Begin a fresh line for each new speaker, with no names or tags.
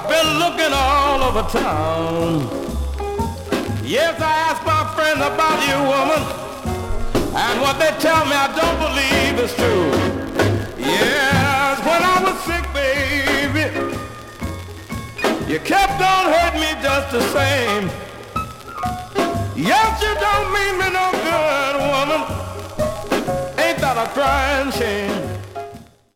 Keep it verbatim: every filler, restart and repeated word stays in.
been looking all over town. Yes, I asked my friends about you, woman, and what they tell me I don't believe is true. Yes, when I was sick, baby, you kept on hurting me just the same. Yes, you don't mean me no good, woman. Ain't that a crying shame?